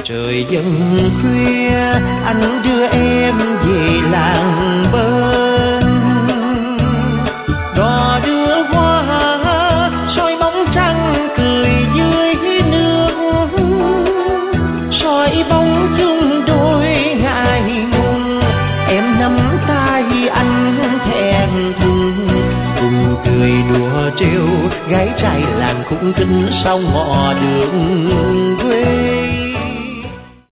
Trời dần khuya anh đưa em về làng bên, đò đưa hoa soi bóng trăng cười dưới nước, soi bóng chung đôi ngại ngùng. Em nắm tay anh thẹn thùng, cùng cười đùa trêu gái trai làng khúc kính sau ngõ đường quê.